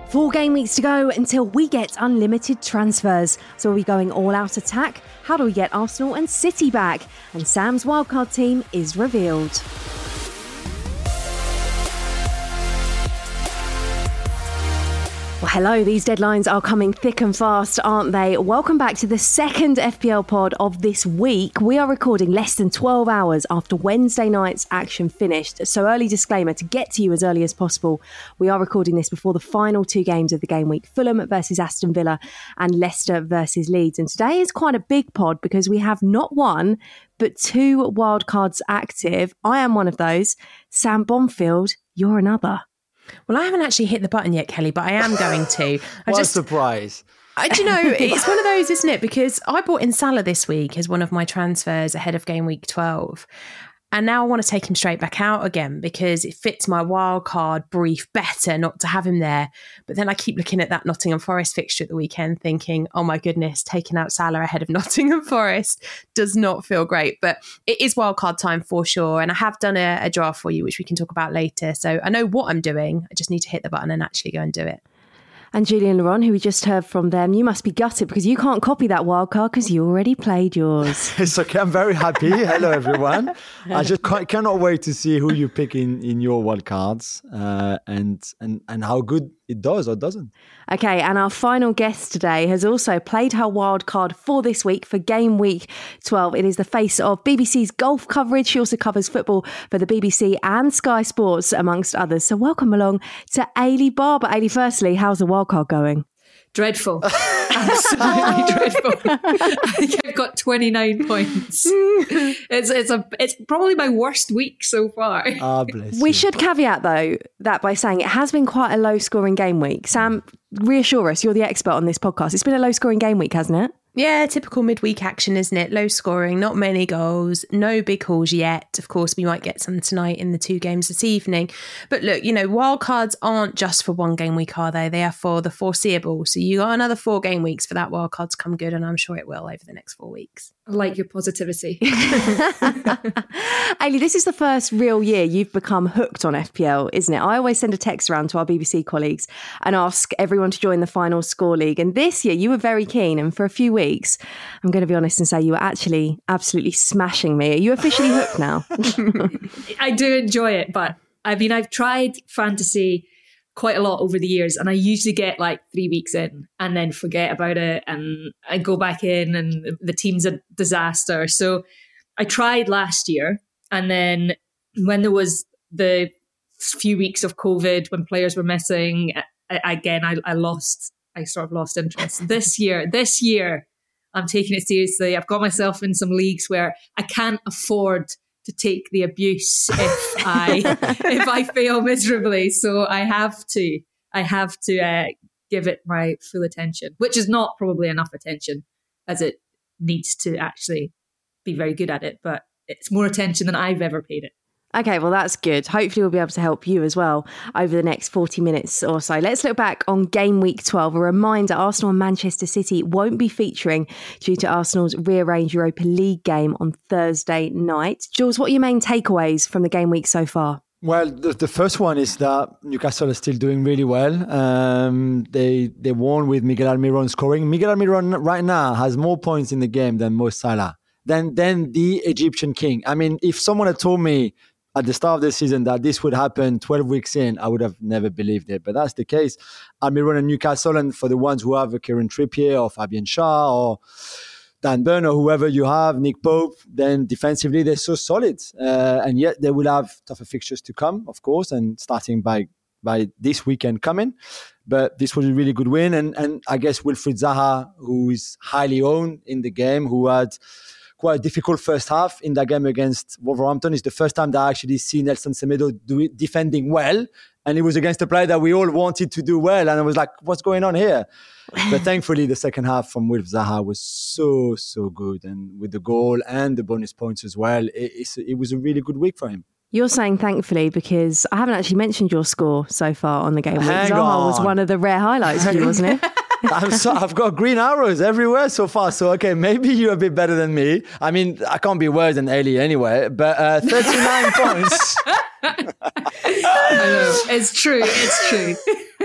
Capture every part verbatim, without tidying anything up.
Four game weeks to go until we get unlimited transfers. So are we going all out attack? How do we get Arsenal and City back? And Sam's wildcard team is revealed. Well, hello, these deadlines are coming thick and fast, aren't they? Welcome back to the second F P L pod of this week. We are recording less than twelve hours after Wednesday night's action finished. So early disclaimer, to get to you as early as possible, we are recording this before the final two games of the game week, Fulham versus Aston Villa and Leicester versus Leeds. And today is quite a big pod because we have not one, but two wildcards active. I am one of those. Sam Bonfield, you're another. Well, I haven't actually hit the button yet, Kelly, but I am going to. I what just, a surprise. I, do you know, it's one of those, isn't it? Because I bought in Salah this week as one of my transfers ahead of game week twelve. And now I want to take him straight back out again because it fits my wild card brief better not to have him there. But then I keep looking at that Nottingham Forest fixture at the weekend thinking, oh my goodness, taking out Salah ahead of Nottingham Forest does not feel great. But it is wild card time for sure. And I have done a, a draft for you, which we can talk about later. So I know what I'm doing. I just need to hit the button and actually go and do it. And Julian Laurent, who we just heard from them, you must be gutted because you can't copy that wildcard because you already played yours. It's okay. I'm very happy. Hello, everyone. I just can't, cannot wait to see who you pick in, in your wildcards uh, and, and, and how good it does or doesn't. Okay, and our final guest today has also played her wildcard for this week for game week twelve. It is the face of B B C's golf coverage. She also covers football for the B B C and Sky Sports, amongst others. So welcome along to Ailey Barber. Ailey, firstly, how's the wildcard going? Dreadful. Absolutely dreadful. I think I've got twenty-nine points. It's it's a it's probably my worst week so far. Ah, bless We you. should caveat, though, that by saying it has been quite a low-scoring game week. Sam, reassure us, you're the expert on this podcast. It's been a low-scoring game week, hasn't it? Yeah, typical midweek action, isn't it? Low scoring, not many goals, no big hauls yet. Of course, we might get some tonight in the two games this evening. But look, you know, wildcards aren't just for one game week, are they? They are for the foreseeable. So you got another four game weeks for that wildcard to come good, and I'm sure it will over the next four weeks. I like your positivity. Ailey, this is the first real year you've become hooked on F P L, isn't it? I always send a text around to our B B C colleagues and ask everyone to join the final score league. And this year you were very keen. And for a few weeks, I'm going to be honest and say you were actually absolutely smashing me. Are you officially hooked now? I do enjoy it, but I mean, I've tried fantasy quite a lot over the years, and I usually get like three weeks in and then forget about it, and I go back in and the team's a disaster. So I tried last year, and then when there was the few weeks of COVID when players were missing, I, again I, I lost I sort of lost interest. This year this year I'm taking it seriously. I've got myself in some leagues where I can't afford to take the abuse if I if I fail miserably. So I have to I have to uh, give it my full attention, which is not probably enough attention as it needs to actually be very good at it. But it's more attention than I've ever paid it. Okay, well, that's good. Hopefully we'll be able to help you as well over the next forty minutes or so. Let's look back on game week twelve. A reminder, Arsenal and Manchester City won't be featuring due to Arsenal's rearranged Europa League game on Thursday night. Jules, what are your main takeaways from the game week so far? Well, the, the first one is that Newcastle is still doing really well. Um, they they won with Miguel Almiron scoring. Miguel Almiron right now has more points in the game than Mo Salah, than, than the Egyptian king. I mean, if someone had told me at the start of the season that this would happen twelve weeks in, I would have never believed it. But that's the case. Almiron and Newcastle, and for the ones who have a Kieran Trippier or Fabian Schär or Dan Burn or whoever you have, Nick Pope, then defensively they're so solid. Uh, and yet they will have tougher fixtures to come, of course, and starting by by this weekend coming. But this was a really good win. And, and I guess Wilfried Zaha, who is highly owned in the game, who had quite a difficult first half in that game against Wolverhampton. It's the first time that I actually see Nelson Semedo do it, defending well. And it was against a player that we all wanted to do well. And I was like, what's going on here? But thankfully, the second half from Wilf Zaha was so, so good. And with the goal and the bonus points as well, it, it's, it was a really good week for him. You're saying thankfully because I haven't actually mentioned your score so far on the game week. Hang Zaha on. was one of the rare highlights for you, wasn't it? I'm so, I've got green arrows everywhere so far. So, okay, maybe you're a bit better than me. I mean, I can't be worse than Ailey anyway, but uh, thirty-nine points. I know. It's true. It's true.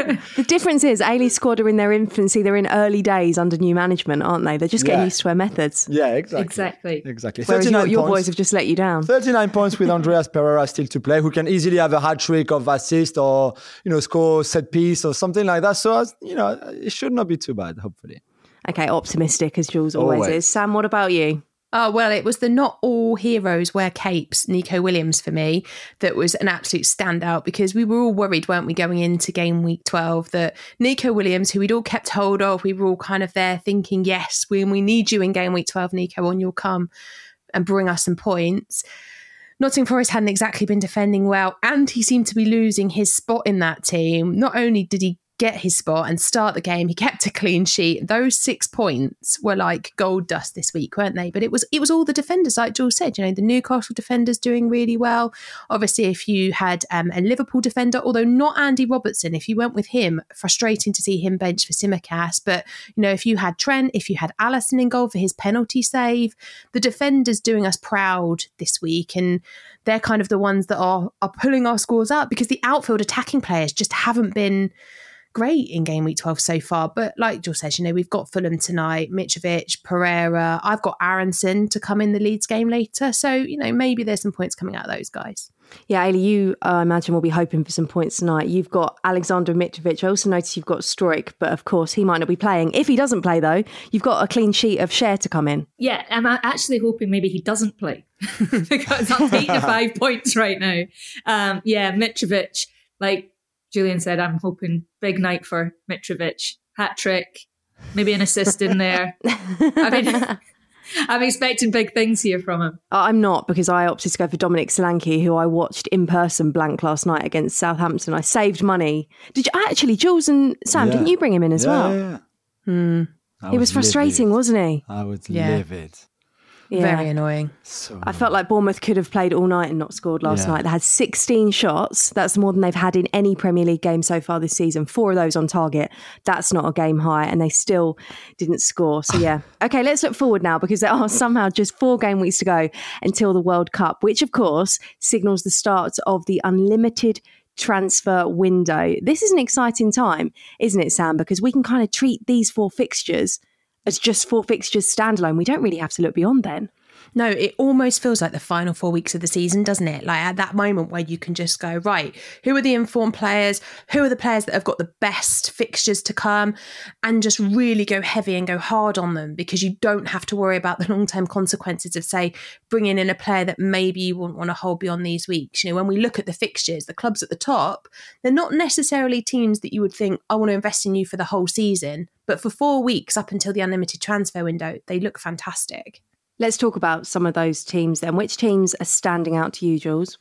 The difference is Ailey's squad are in their infancy. They're in early days under new management, aren't they? They're just getting Yeah. used to her methods. Yeah, exactly. Exactly. Exactly. Whereas your, thirty-nine your points. boys have just let you down. thirty-nine points with Andreas Pereira still to play, who can easily have a hat trick of assist or, you know, score set piece or something like that. So, you know, it should not be too bad, hopefully. Okay, optimistic as Jules always, Always. is. Sam, what about you? Oh, well, it was the not all heroes wear capes, Nico Williams for me, that was an absolute standout, because we were all worried, weren't we, going into game week twelve, that Nico Williams, who we'd all kept hold of, we were all kind of there thinking, yes, we, we need you in game week twelve, Nico, and you'll come and bring us some points. Nottingham Forest hadn't exactly been defending well, and he seemed to be losing his spot in that team. Not only did he get his spot and start the game, he kept a clean sheet. Those six points were like gold dust this week, weren't they? But it was it was all the defenders, like Jules said, you know, the Newcastle defenders doing really well. Obviously, if you had um, a Liverpool defender, although not Andy Robertson, if you went with him, frustrating to see him bench for Tsimikas. But, you know, if you had Trent, if you had Alisson in goal for his penalty save, the defenders doing us proud this week. And they're kind of the ones that are, are pulling our scores up, because the outfield attacking players just haven't been great in game week twelve so far. But like Jill says, you know, we've got Fulham tonight, Mitrovic, Pereira. I've got Aronson to come in the Leeds game later. So, you know, maybe there's some points coming out of those guys. Yeah, Ailey, you, uh, I imagine, will be hoping for some points tonight. You've got Alexander Mitrovic. I also notice you've got Struijk, but of course he might not be playing. If he doesn't play, though, you've got a clean sheet of Schär to come in. Yeah, I'm actually hoping maybe he doesn't play because I'm taking five points right now. Um, yeah, Mitrovic, like Julian said, I'm hoping big night for Mitrovic. Hat trick, maybe an assist in there. I mean, I'm expecting big things here from him. I'm not, because I opted to go for Dominic Solanke, who I watched in person blank last night against Southampton. I saved money. Did you actually, Jules and Sam, Yeah. didn't you bring him in as yeah, well? Yeah, yeah. Hmm. I He was frustrating, livid. wasn't he? I was Yeah. livid. Yeah. Very annoying. So I felt like Bournemouth could have played all night and not scored last Yeah. night. They had sixteen shots. That's more than they've had in any Premier League game so far this season. Four of those on target. That's not a game high, and they still didn't score. So, yeah. Okay, let's look forward now, because there are somehow just four game weeks to go until the World Cup, which, of course, signals the start of the unlimited transfer window. This is an exciting time, isn't it, Sam? Because we can kind of treat these four fixtures as just four fixtures standalone. We don't really have to look beyond then. No, it almost feels like the final four weeks of the season, doesn't it? Like at that moment where you can just go, right, who are the informed players? Who are the players that have got the best fixtures to come? And just really go heavy and go hard on them, because you don't have to worry about the long-term consequences of, say, bringing in a player that maybe you wouldn't want to hold beyond these weeks. You know, when we look at the fixtures, the clubs at the top, they're not necessarily teams that you would think, I want to invest in you for the whole season. But for four weeks up until the unlimited transfer window, they look fantastic. Let's talk about some of those teams then. Which teams are standing out to you, Jules?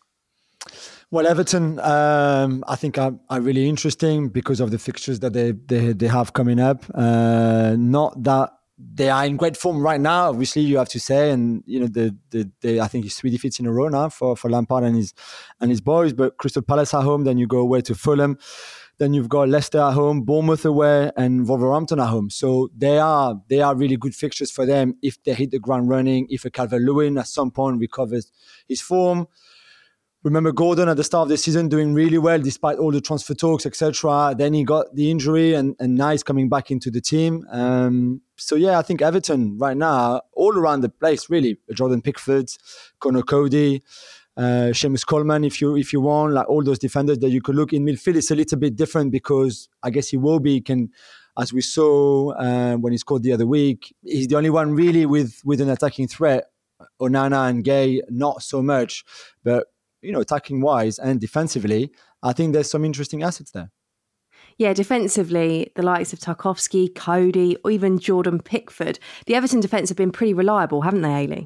Well, Everton, um, I think are, are really interesting because of the fixtures that they they, they have coming up. Uh, not that they are in great form right now, obviously, you have to say, and you know the the, the I think it's three defeats in a row now for, for Lampard and his and his boys. But Crystal Palace at home, then you go away to Fulham. Then you've got Leicester at home, Bournemouth away, and Wolverhampton at home. So they are they are really good fixtures for them if they hit the ground running. If a Calvert-Lewin at some point recovers his form. Remember Gordon at the start of the season doing really well despite all the transfer talks, et cetera. Then he got the injury, and, and now he's coming back into the team. Um, so yeah, I think Everton right now, all around the place, really. Jordan Pickford, Conor Cody, Uh, Seamus Coleman, if you if you want, like all those defenders that you could look in midfield, it's a little bit different because I guess Iwobi can, as we saw uh, when he scored the other week, he's the only one really with with an attacking threat. Onana and Gay, not so much, but you know, attacking wise and defensively, I think there's some interesting assets there. Yeah, defensively, the likes of Tarkowski, Cody, or even Jordan Pickford. The Everton defence have been pretty reliable, haven't they, Ailey?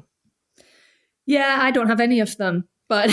Yeah, I don't have any of them. But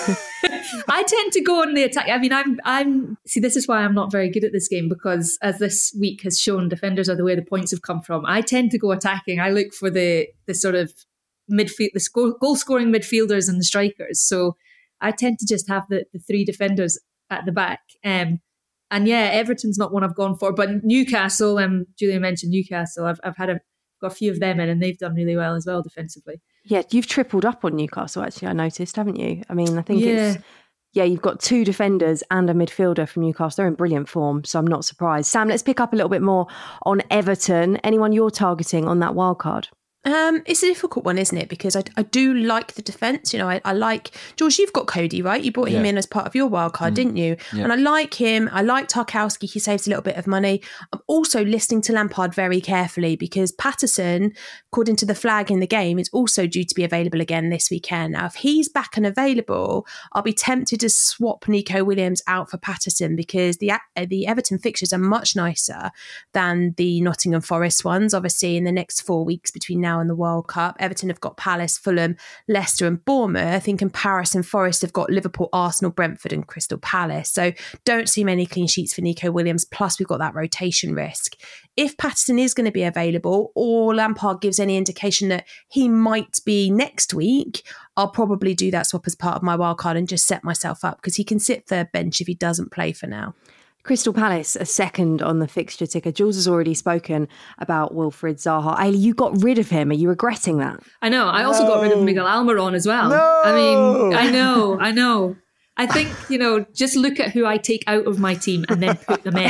I tend to go on the attack. I mean, I'm, I'm, see, this is why I'm not very good at this game, because as this week has shown, defenders are the way the points have come from. I tend to go attacking. I look for the, the sort of midfield, the sco- goal scoring midfielders and the strikers. So I tend to just have the, the three defenders at the back. Um, and yeah, Everton's not one I've gone for, but Newcastle, um, Julia mentioned Newcastle. I've, I've had a, got a few of them in, and they've done really well as well defensively. Yeah, you've tripled up on Newcastle, actually, I noticed, haven't you? I mean, I think Yeah. it's yeah, you've got two defenders and a midfielder from Newcastle. They're in brilliant form, so I'm not surprised. Sam, let's pick up a little bit more on Everton. Anyone you're targeting on that wild card? Um, it's a difficult one, isn't it? Because I, I do like the defence. You know, I, I like, George, you've got Cody, right? You brought him yeah. in as part of your wild card, mm. didn't you? Yeah. And I like him. I like Tarkowski. He saves a little bit of money. I'm also listening to Lampard very carefully because Patterson, according to the flag in the game, is also due to be available again this weekend. Now, if he's back and available, I'll be tempted to swap Nico Williams out for Patterson because the, the Everton fixtures are much nicer than the Nottingham Forest ones. Obviously, in the next four weeks between now and the World Cup, Everton have got Palace, Fulham, Leicester and Bournemouth. In comparison, Forest have got Liverpool, Arsenal, Brentford and Crystal Palace. So don't see many clean sheets for Nico Williams. Plus we've got that rotation risk. If Patterson is going to be available or Lampard gives any indication that he might be next week, I'll probably do that swap as part of my wild card and just set myself up because he can sit third bench if he doesn't play for now. Crystal Palace, a second on the fixture ticker. Jules has already spoken about Wilfried Zaha. Ailey, you got rid of him. Are you regretting that? I know. I also no. got rid of Miguel Almiron as well. No. I mean, I know, I know. I think, you know, just look at who I take out of my team and then put them in.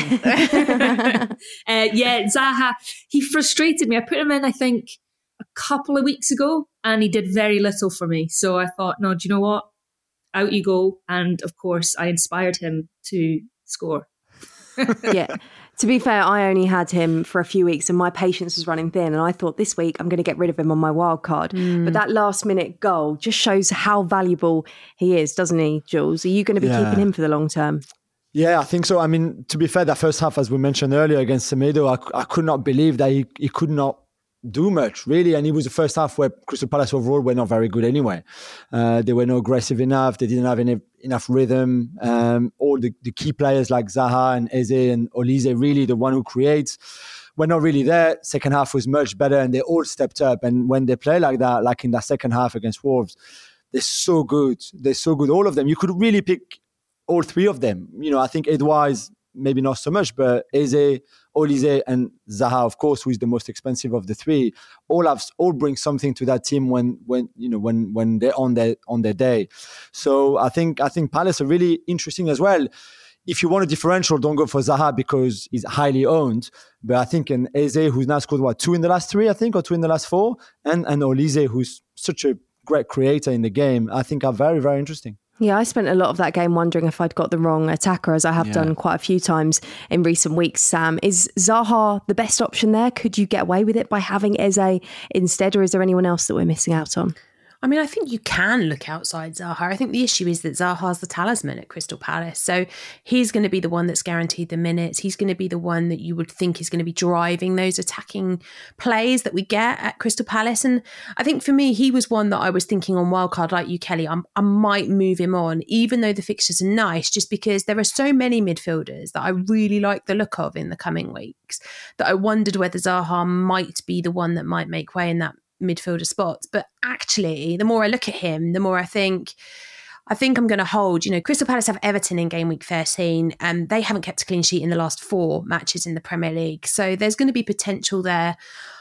uh, yeah, Zaha, he frustrated me. I put him in, I think, a couple of weeks ago and he did very little for me. So I thought, no, do you know what? Out you go. And of course, I inspired him to score. Yeah. To be fair, I only had him for a few weeks and my patience was running thin. And I thought this week I'm going to get rid of him on my wild card. Mm. But that last minute goal just shows how valuable he is, doesn't he, Jules? Are you going to be yeah. keeping him for the long term? Yeah, I think so. I mean, to be fair, that first half, as we mentioned earlier against Semedo, I, I could not believe that he, he could not do much, really. And it was the first half where Crystal Palace overall were not very good anyway. Uh, they were not aggressive enough. They didn't have any, enough rhythm. Um, all the, the key players like Zaha and Eze and Olise, really the one who creates, were not really there. Second half was much better and they all stepped up. And when they play like that, like in that second half against Wolves, they're so good. They're so good, all of them. You could really pick all three of them. You know, I think Edouard's maybe not so much, but Eze, Olise and Zaha, of course, who is the most expensive of the three, all have all bring something to that team when when you know when when they're on their on their day. So I think I think Palace are really interesting as well. If you want a differential, don't go for Zaha because he's highly owned. But I think an Eze, who's now scored what two in the last three, I think, or two in the last four, and and Olise, who's such a great creator in the game, I think are very very interesting. Yeah, I spent a lot of that game wondering if I'd got the wrong attacker, as I have yeah. done quite a few times in recent weeks. Sam, is Zaha the best option there? Could you get away with it by having Eze instead, or is there anyone else that we're missing out on? I mean, I think you can look outside Zaha. I think the issue is that Zaha's the talisman at Crystal Palace. So he's going to be the one that's guaranteed the minutes. He's going to be the one that you would think is going to be driving those attacking plays that we get at Crystal Palace. And I think for me, he was one that I was thinking on wildcard, like you, Kelly, I'm, I might move him on, even though the fixtures are nice, just because there are so many midfielders that I really like the look of in the coming weeks that I wondered whether Zaha might be the one that might make way in that midfielder spots. But actually, the more I look at him, the more I think I think I'm going to hold. You know, Crystal Palace have Everton in game week thirteen and they haven't kept a clean sheet in the last four matches in the Premier League. So there's going to be potential there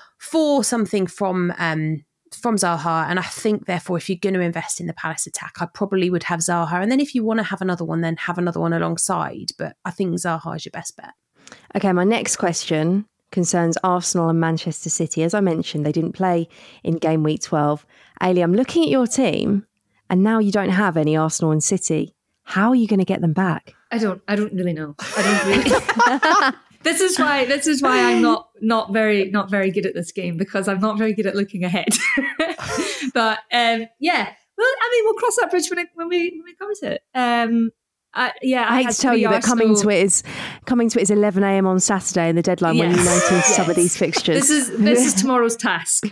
for something from um, from Zaha. And I think, therefore, if you're going to invest in the Palace attack, I probably would have Zaha. And then if you want to have another one, then have another one alongside. But I think Zaha is your best bet. Okay, my next question concerns Arsenal and Manchester City. As I mentioned, they didn't play in game week twelve. Ailey, I'm looking at your team and now you don't have any Arsenal and City. How are you going to get them back? I don't I don't really know. I don't really This is why this is why I'm not not very not very good at this game, because I'm not very good at looking ahead. But um yeah. Well, I mean, we'll cross that bridge when it, when we when we come to it. Um Uh, yeah, I, I hate to tell you that Arsenal... coming to it is coming to it is eleven a.m. on Saturday, and the deadline yes. when you notice yes. some of these fixtures. This is this is tomorrow's task.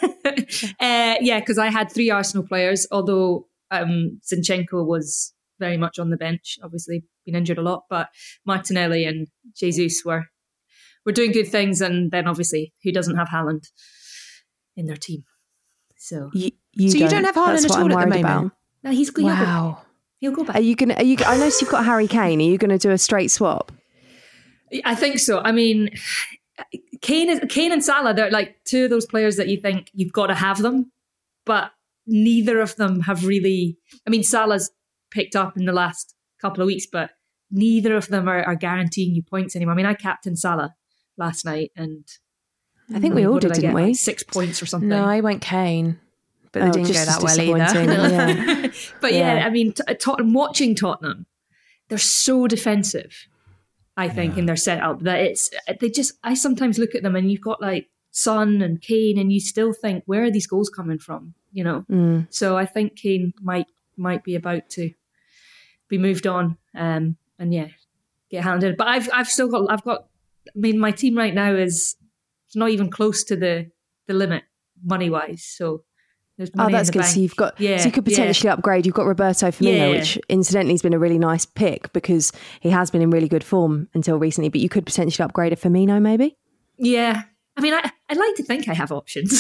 uh, yeah, because I had three Arsenal players, although um, Zinchenko was very much on the bench. Obviously, been injured a lot, but Martinelli and Jesus were were doing good things, and then obviously, who doesn't have Haaland in their team? So you, you, so don't, you don't have Haaland at all at the moment. About. No, he's wow. He'll go back. Are you gonna? Are you? I noticed you've got Harry Kane. Are you going to do a straight swap? I think so. I mean, Kane is Kane and Salah. They're like two of those players that you think you've got to have them, but neither of them have really. I mean, Salah's picked up in the last couple of weeks, but neither of them are, are guaranteeing you points anymore. I mean, I captained Salah last night, and I think we all did, did didn't get, we? Like six points or something. No, I went Kane, but Oh, it didn't go just that as well either. disappointing, yeah. But yeah, Yeah. I mean, t- Tottenham, watching Tottenham, they're so defensive, I think, Yeah. in their setup that it's, they just, I sometimes look at them and you've got like Son and Kane and you still think, where are these goals coming from? You know? Mm. So I think Kane might, might be about to be moved on. Um, and yeah, get handed. But I've, I've still got, I've got, I mean, my team right now is it's not even close to the, the limit money wise. So there's Oh, money that's in the good. bank. So you've got, yeah, so you could yeah. potentially upgrade. You've got Roberto Firmino, Yeah. which incidentally has been a really nice pick because he has been in really good form until recently. But you could potentially upgrade a Firmino, maybe. Yeah. I mean, I, I'd like to think I have options.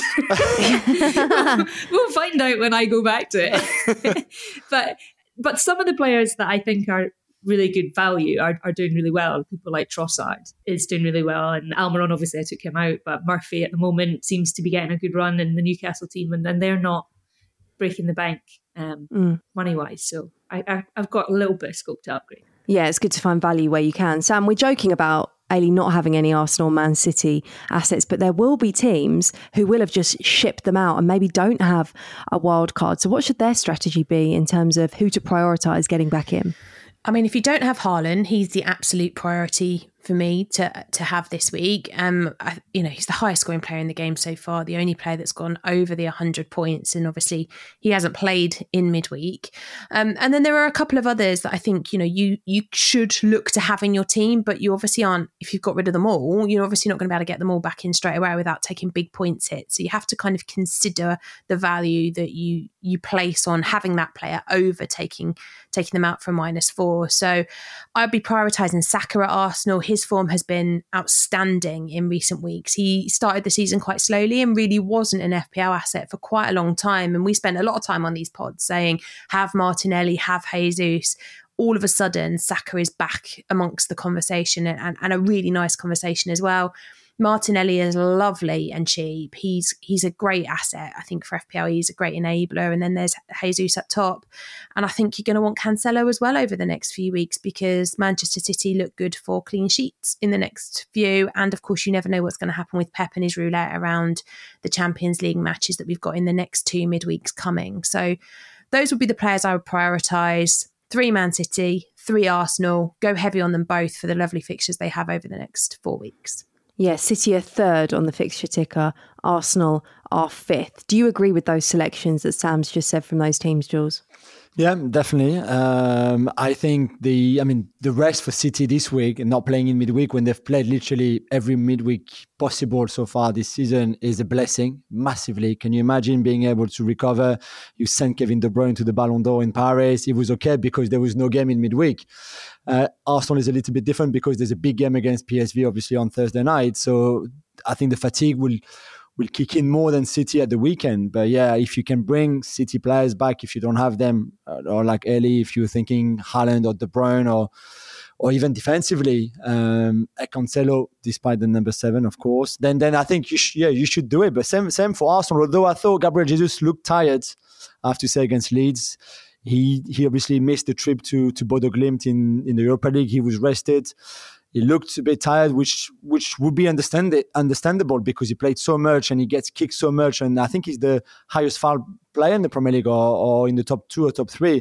We'll find out when I go back to it. but but some of the players that I think are really good value are, are doing really well. People like Trossard is doing really well. And Almiron, obviously, I took him out. But Murphy at the moment seems to be getting a good run in the Newcastle team. And then they're not breaking the bank um, Mm. money-wise. So I, I, I've got a little bit of scope to upgrade. Yeah, it's good to find value where you can. Sam, we're joking about Ailey not having any Arsenal, Man City assets, but there will be teams who will have just shipped them out and maybe don't have a wild card. So what should their strategy be in terms of who to prioritise getting back in? I mean, if you don't have Haaland, he's the absolute priority for me to to have this week. Um, I, you know, he's the highest scoring player in the game so far, the only player that's gone over the one hundred points, and obviously he hasn't played in midweek. Um, and then there are a couple of others that I think, you know, you you should look to have in your team, but you obviously aren't, if you've got rid of them all, you're obviously not going to be able to get them all back in straight away without taking big points hits. So you have to kind of consider the value that you you place on having that player over taking taking them out for minus four. So I'd be prioritising Saka at Arsenal. His form has been outstanding in recent weeks. He started the season quite slowly and really wasn't an F P L asset for quite a long time. And we spent a lot of time on these pods saying, have Martinelli, have Jesus. All of a sudden, Saka is back amongst the conversation and, and a really nice conversation as well. Martinelli is lovely and cheap. He's he's a great asset, I think, for F P L. He's a great enabler. And then there's Jesus up top. And I think you're going to want Cancelo as well over the next few weeks because Manchester City look good for clean sheets in the next few. And of course, you never know what's going to happen with Pep and his roulette around the Champions League matches that we've got in the next two midweeks coming. So those would be the players I would prioritise. Three Man City, three Arsenal. Go heavy on them both for the lovely fixtures they have over the next four weeks. Yeah, City are third on the fixture ticker. Arsenal are fifth. Do you agree with those selections that Sam's just said from those teams, Jules? Yeah, definitely. Um, I think the, I mean, the rest for City this week and not playing in midweek when they've played literally every midweek possible so far this season is a blessing massively. Can you imagine being able to recover? You sent Kevin De Bruyne to the Ballon d'Or in Paris. It was okay because there was no game in midweek. Uh, Arsenal is a little bit different because there's a big game against P S V obviously on Thursday night. So I think the fatigue will will kick in more than City at the weekend. But yeah, if you can bring City players back, if you don't have them, uh, or like Ailey, if you're thinking Haaland or De Bruyne, or or even defensively, um, Cancelo, despite the number seven, of course, then then I think you sh- yeah you should do it. But same same for Arsenal. Although I thought Gabriel Jesus looked tired, I have to say, against Leeds. He he obviously missed the trip to to Bodo Glimt in, in the Europa League. He was rested. He looked a bit tired, which which would be understand understandable because he played so much and he gets kicked so much. And I think he's the highest foul player in the Premier League or, or in the top two or top three.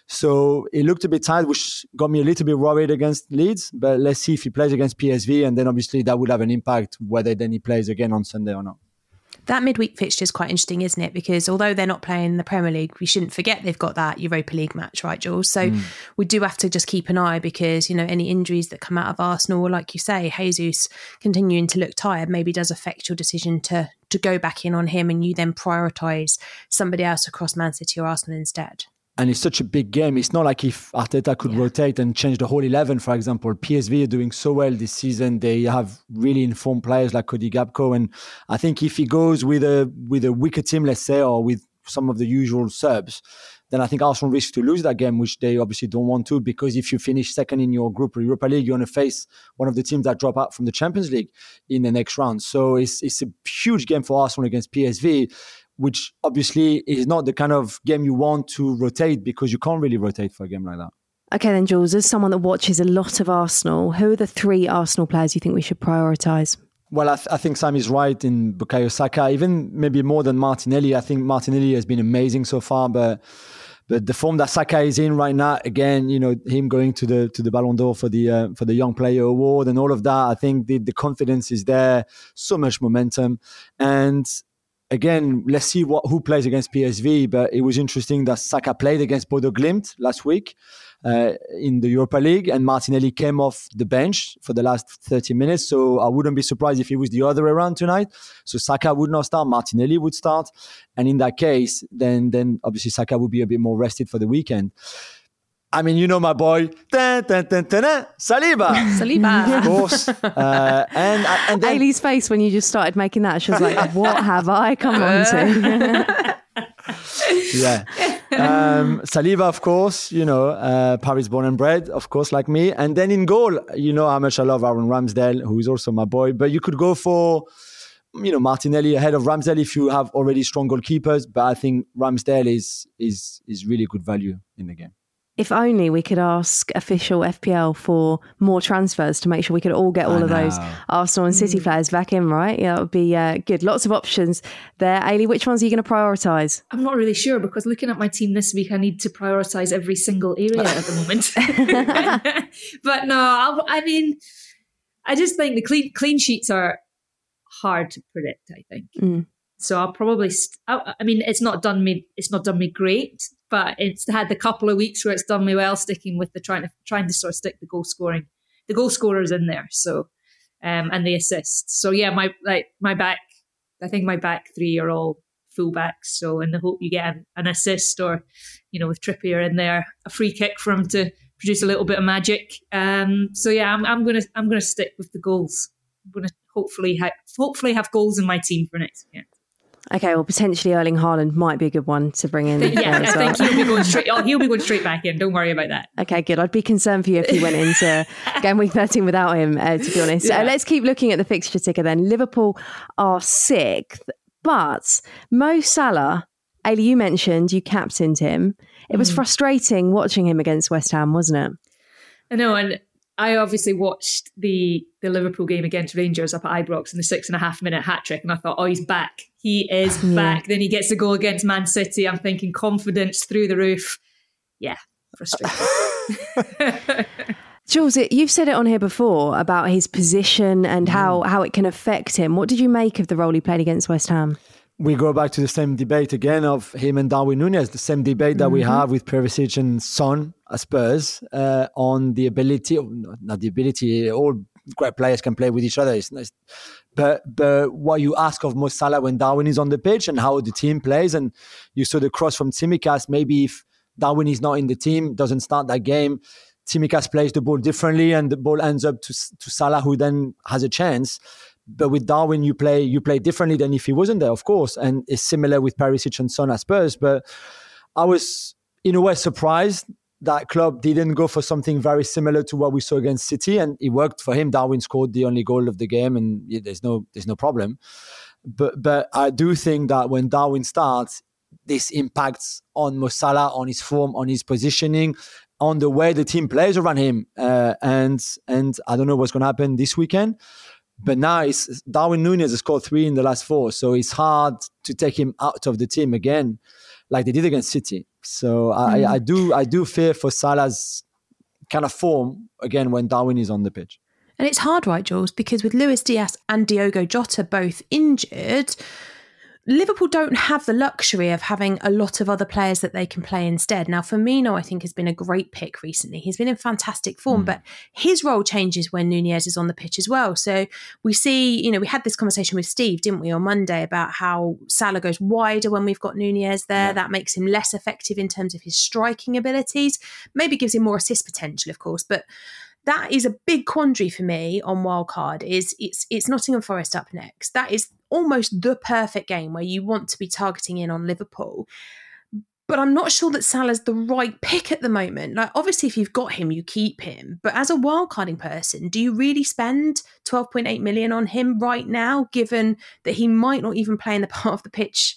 So he looked a bit tired, which got me a little bit worried against Leeds. But let's see if he plays against P S V. And then obviously that would have an impact whether then he plays again on Sunday or not. That midweek fixture is quite interesting, isn't it? Because although they're not playing the Premier League, we shouldn't forget they've got that Europa League match, right, Jules? So mm. we do have to just keep an eye because, you know, any injuries that come out of Arsenal, or like you say, Jesus continuing to look tired, maybe does affect your decision to to go back in on him and you then prioritise somebody else across Man City or Arsenal instead. And it's such a big game. It's not like if Arteta could yeah. rotate and change the whole eleven, for example. P S V are doing so well this season. They have really informed players like Cody Gakpo. And I think if he goes with a with a weaker team, let's say, or with some of the usual subs, then I think Arsenal risks to lose that game, which they obviously don't want to, because if you finish second in your group or Europa League, you're going to face one of the teams that drop out from the Champions League in the next round. So it's it's a huge game for Arsenal against P S V. which obviously is not the kind of game you want to rotate because you can't really rotate for a game like that. Okay then, Jules, as someone that watches a lot of Arsenal, who are the three Arsenal players you think we should prioritise? Well, I, th- I think Sam is right in Bukayo Saka, even maybe more than Martinelli. I think Martinelli has been amazing so far, but but the form that Saka is in right now, again, you know, him going to the to the Ballon d'Or for the uh, for the Young Player Award and all of that, I think the, the confidence is there, so much momentum. And again, let's see what who plays against P S V, but it was interesting that Saka played against Bodo Glimt last week uh, in the Europa League, and Martinelli came off the bench for the last thirty minutes, so I wouldn't be surprised if it was the other way around tonight. So Saka would not start, Martinelli would start, and in that case, then then obviously Saka would be a bit more rested for the weekend. I mean, you know my boy, dun, dun, dun, dun, dun, Saliba. Saliba. Of course. Uh, and, and then... Ailey's face when you just started making that, she was like, what have I come on to? yeah. Um, Saliba, of course, you know, uh, Paris born and bred, of course, like me. And then in goal, you know how much I love Aaron Ramsdale, who is also my boy. But you could go for, you know, Martinelli ahead of Ramsdale if you have already strong goalkeepers. But I think Ramsdale is is is really good value in the game. If only we could ask official F P L for more transfers to make sure we could all get all I of know. those Arsenal and City players back in, right? Yeah, that would be uh, good. Lots of options there. Ailey, which ones are you going to prioritise? I'm not really sure because looking at my team this week, I need to prioritise every single area at the moment. But no, I'll, I mean, I just think the clean clean sheets are hard to predict, I think. Mm. So I'll probably, st- I, I mean, it's not done me, it's not done me great, but it's had the couple of weeks where it's done me well, sticking with the trying to trying to sort of stick the goal scoring, the goal scorers in there. So, um, and the assists. So yeah, my like my back, I think my back three are all full backs. So in the hope you get an, an assist or, you know, with Trippier in there, a free kick for him to produce a little bit of magic. Um, so yeah, I'm I'm gonna I'm gonna stick with the goals. I'm gonna hopefully ha- hopefully have goals in my team for next weekend. Okay, well, potentially Erling Haaland might be a good one to bring in. Yeah, as I well. think he'll be going straight. Oh, he'll be going straight back in. Don't worry about that. Okay, good. I'd be concerned for you if you went into game week thirteen without him, uh, to be honest. Yeah. Uh, let's keep looking at the fixture ticker then. Liverpool are sixth, but Mo Salah, Ailey, you mentioned you captained him. It was mm. frustrating watching him against West Ham, wasn't it? I know, and I obviously watched the, the Liverpool game against Rangers up at Ibrox in the six and a half minute hat trick, and I thought, oh, he's back. He is yeah. back. Then he gets a goal against Man City. I'm thinking confidence through the roof. Yeah, frustrating. Jules, you've said it on here before about his position and how, how it can affect him. What did you make of the role he played against West Ham? We go back to the same debate again of him and Darwin Núñez, the same debate that mm-hmm. we have with Perisic and Son at Spurs uh, on the ability, not the ability, all great players can play with each other. It's nice. But but what you ask of Mo Salah when Darwin is on the pitch and how the team plays, and you saw the cross from Tsimikas, maybe if Darwin is not in the team, doesn't start that game, Tsimikas plays the ball differently and the ball ends up to, to Salah, who then has a chance. But with Darwin, you play you play differently than if he wasn't there, of course. And it's similar with Perisic and Son at Spurs. But I was, in a way, surprised that Klopp didn't go for something very similar to what we saw against City. And it worked for him. Darwin scored the only goal of the game, and yeah, there's no there's no problem. But but I do think that when Darwin starts, this impacts on Mo Salah, on his form, on his positioning, on the way the team plays around him. Uh, and and I don't know what's going to happen this weekend. But now it's, Darwin Núñez has scored three in the last four, so it's hard to take him out of the team again, like they did against City. So I, mm. I do I do fear for Salah's kind of form again when Darwin is on the pitch. And it's hard, right, Jules? Because with Luis Diaz and Diogo Jota both injured, Liverpool don't have the luxury of having a lot of other players that they can play instead. Now, Firmino, I think, has been a great pick recently. He's been in fantastic form, mm. but his role changes when Núñez is on the pitch as well. So we see, you know, we had this conversation with Steve, didn't we, on Monday about how Salah goes wider when we've got Núñez there. Yeah. That makes him less effective in terms of his striking abilities. Maybe gives him more assist potential, of course, but that is a big quandary for me on Wildcard. Is it's it's Nottingham Forest up next. That is almost the perfect game where you want to be targeting in on Liverpool. But I'm not sure that Salah's the right pick at the moment. Like, obviously, if you've got him, you keep him. But as a wildcarding person, do you really spend twelve point eight million on him right now, given that he might not even play in the part of the pitch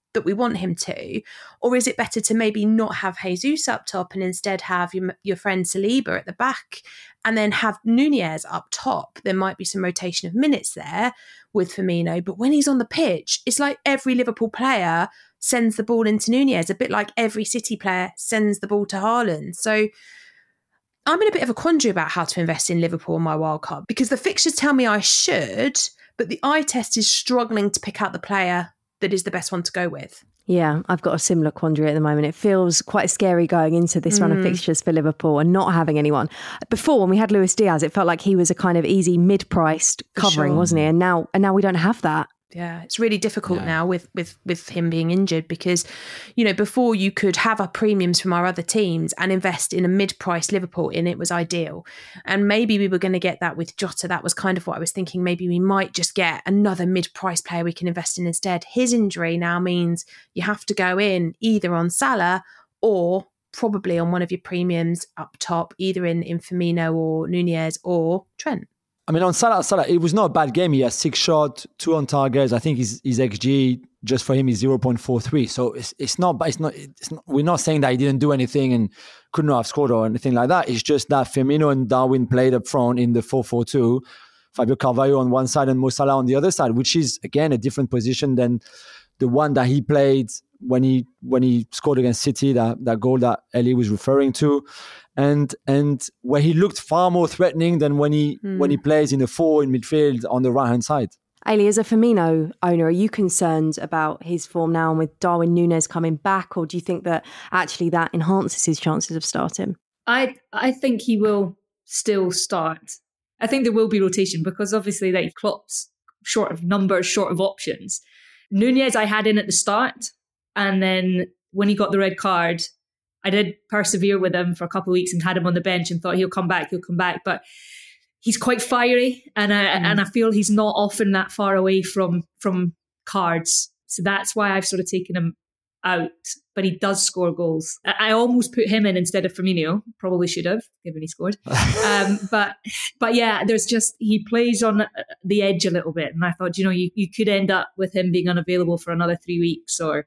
that we want him to? Or is it better to maybe not have Jesus up top and instead have your, your friend Saliba at the back and then have Nunez up top? There might be some rotation of minutes there with Firmino, but when he's on the pitch, it's like every Liverpool player sends the ball into Nunez, a bit like every City player sends the ball to Haaland. So I'm in a bit of a quandary about how to invest in Liverpool on my wildcard, because the fixtures tell me I should, but the eye test is struggling to pick out the player that is the best one to go with. Yeah, I've got a similar quandary at the moment. It feels quite scary going into this mm. run of fixtures for Liverpool and not having anyone. Before, when we had Luis Diaz, it felt like he was a kind of easy mid-priced covering, sure. wasn't he? And now, and now we don't have that. Yeah, it's really difficult yeah. now with, with, with him being injured because, you know, before you could have our premiums from our other teams and invest in a mid-price Liverpool and it was ideal. And maybe we were going to get that with Jota. That was kind of what I was thinking. Maybe we might just get another mid-price player we can invest in instead. His injury now means you have to go in either on Salah or probably on one of your premiums up top, either in, in Firmino or Nunez or Trent. I mean, on Salah, Salah, it was not a bad game. He has six shots, two on targets. I think his, his X G just for him is zero point four three. So it's it's not, it's not, it's not. We're not saying that he didn't do anything and could not have scored or anything like that. It's just that Firmino and Darwin played up front in the four four two. Fabio Carvalho on one side and Mo Salah on the other side, which is again a different position than the one that he played when he when he scored against City. That that goal that Ellie was referring to. And and where he looked far more threatening than when he mm. when he plays in the four in midfield on the right hand side. Ailey, as a Firmino owner, are you concerned about his form now and with Darwin Nunez coming back, or do you think that actually that enhances his chances of starting? I I think he will still start. I think there will be rotation because obviously like Klopp's short of numbers, short of options. Nunez I had in at the start, and then when he got the red card, I did persevere with him for a couple of weeks and had him on the bench and thought he'll come back, he'll come back. But he's quite fiery and I, mm. and I feel he's not often that far away from, from cards. So that's why I've sort of taken him out. But he does score goals. I, I almost put him in instead of Firmino. Probably should have, given he scored. um, but but yeah, there's just, he plays on the edge a little bit. And I thought, you know, you, you could end up with him being unavailable for another three weeks or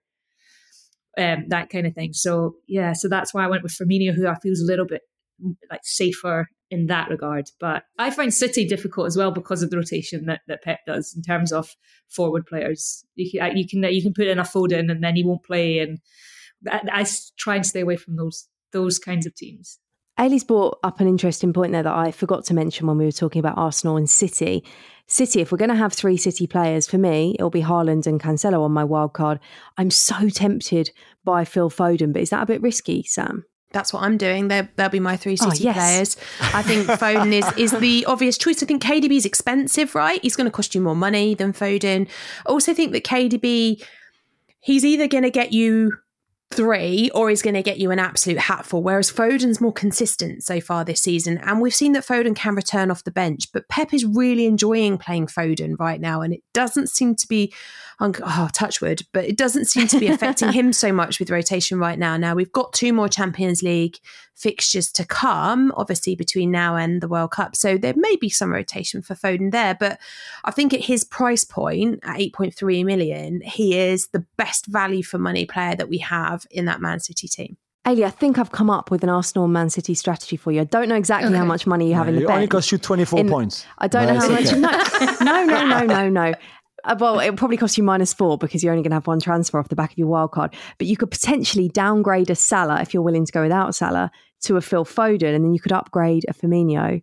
Um, that kind of thing. So yeah, so that's why I went with Firmino, who I feel is a little bit like safer in that regard. But I find City difficult as well because of the rotation that, that Pep does in terms of forward players. You can you can you can put in a Foden and then he won't play, and I, I try and stay away from those those kinds of teams. Ailey's brought up an interesting point there that I forgot to mention when we were talking about Arsenal and City. City, if we're going to have three City players, for me, it'll be Haaland and Cancelo on my wild card. I'm so tempted by Phil Foden, but is that a bit risky, Sam? That's what I'm doing. They're, they'll be my three City oh, yes. players. I think Foden is, is the obvious choice. I think K D B is expensive, right? He's going to cost you more money than Foden. I also think that K D B, he's either going to get you three or he's going to get you an absolute hatful, whereas Foden's more consistent so far this season, and we've seen that Foden can return off the bench, but Pep is really enjoying playing Foden right now, and it doesn't seem to be oh touch wood but it doesn't seem to be affecting him so much with rotation right now. Now we've got two more Champions League fixtures to come, obviously between now and the World Cup, so there may be some rotation for Foden there, but I think at his price point at eight point three million, he is the best value for money player that we have in that Man City team. Ailey, I think I've come up with an Arsenal Man City strategy for you. I don't know exactly okay. how much money you have no, in the it bank. It only costs you twenty-four in, points. I don't no, know how okay. much. No, no, no, no, no, no. Uh, well, it'll probably cost you minus four because you're only going to have one transfer off the back of your wild card. But you could potentially downgrade a Salah if you're willing to go without Salah to a Phil Foden, and then you could upgrade a Firmino